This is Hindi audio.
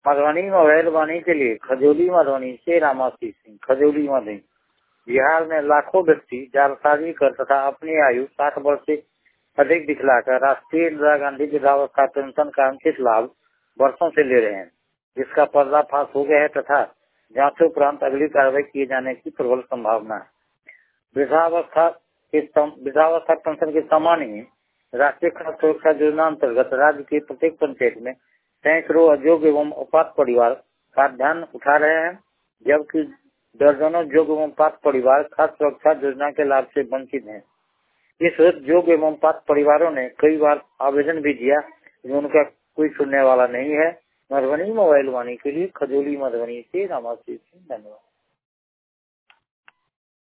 मधुबनी मोबाइल वाणी के लिए खजौली मधुबनी से रामासी सिंह। खजौली मधुबनी। बिहार में लाखों व्यक्ति जालसाजी कर तथा अपनी आयु 60 वर्ष से अधिक दिखलाकर राष्ट्रीय इंदिरा गांधी वृद्धावस्था पेंशन का अंकित लाभ वर्षों से ले रहे हैं, जिसका पर्दाफाश हो गया है तथा जांच उपरांत अगली कार्रवाई किए जाने की प्रबल संभावना है। वृद्धावस्था पेंशन के समान ही राष्ट्रीय खाद्य सुरक्षा योजना अंतर्गत राज्य के प्रत्येक पंचायत में सैकड़ों अयोग्य एवं अपात्र परिवार खाद्यान्न उठा रहे हैं, जबकि दर्जनों योग्य एवं पात्र परिवार खाद्य सुरक्षा योजना के लाभ से वंचित हैं। इस योग्य एवं पात्र परिवारों ने कई बार आवेदन भी दिया, उनका कोई सुनने वाला नहीं है। मधुबनी मोबाइल वाणी के लिए खजौली मधुबनी से रामासी सिंह। धन्यवाद।